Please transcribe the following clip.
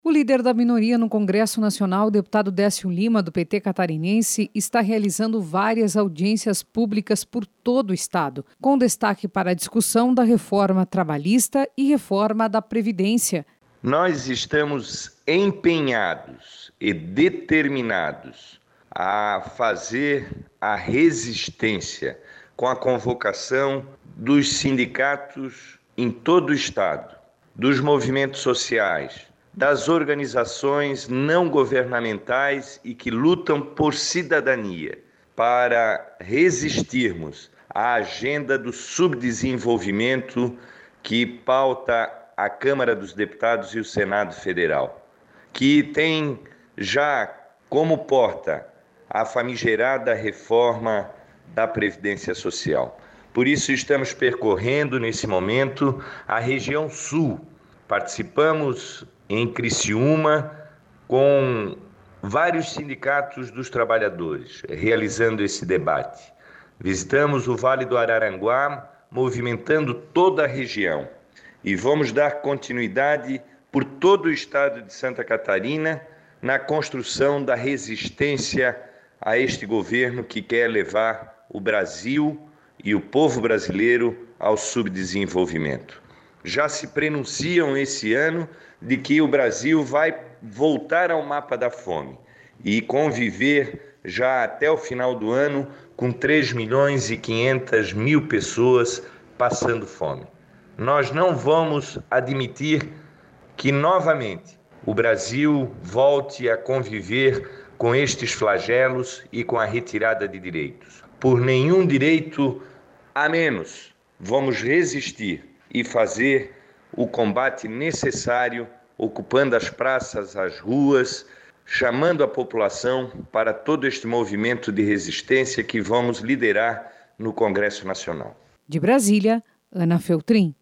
O líder da minoria no Congresso Nacional, o deputado Décio Lima, do PT catarinense, está realizando várias audiências públicas por todo o estado, com destaque para a discussão da reforma trabalhista e reforma da Previdência. Nós estamos empenhados e determinados a fazer a resistência com a convocação dos sindicatos em todo o estado, dos movimentos sociais, das organizações não governamentais e que lutam por cidadania, para resistirmos à agenda do subdesenvolvimento que pauta a Câmara dos Deputados e o Senado Federal, que tem já como porta a famigerada reforma da Previdência Social. Por isso estamos percorrendo nesse momento a região sul. Participamos em Criciúma com vários sindicatos dos trabalhadores, realizando esse debate. Visitamos o Vale do Araranguá, movimentando toda a região. E vamos dar continuidade por todo o estado de Santa Catarina na construção da resistência a este governo que quer levar o Brasil e o povo brasileiro ao subdesenvolvimento. Já se prenunciam esse ano de que o Brasil vai voltar ao mapa da fome e conviver já até o final do ano com 3.500.000 pessoas passando fome. Nós não vamos admitir que novamente o Brasil volte a conviver com estes flagelos e com a retirada de direitos. Por nenhum direito a menos, vamos resistir e fazer o combate necessário, ocupando as praças, as ruas, chamando a população para todo este movimento de resistência que vamos liderar no Congresso Nacional. De Brasília, Ana Feltrin.